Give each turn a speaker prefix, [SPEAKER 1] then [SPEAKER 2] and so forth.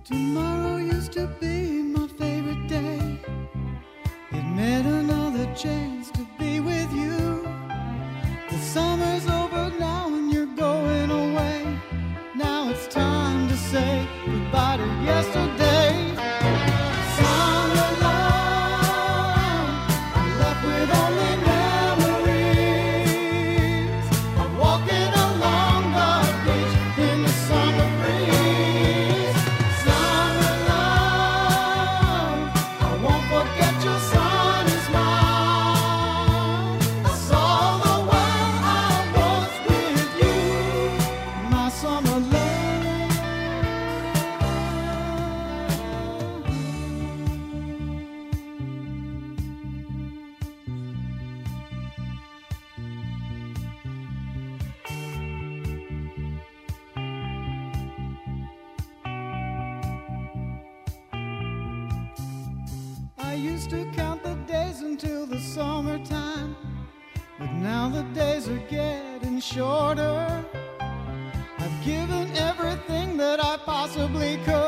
[SPEAKER 1] Tomorrow used to be my favorite day. It meant another chance to be with you. The summer's over now and you're going away. Now it's time to say goodbye to yesterday. Summer love, I'm left with only memories of walking along the beach in the summer breeze. Summer love, I won't forget your sunny smile. I saw the world I was with you, my summer love. I used to count the days until the summertime, but now the days are getting shorter. I've given everything that I possibly could.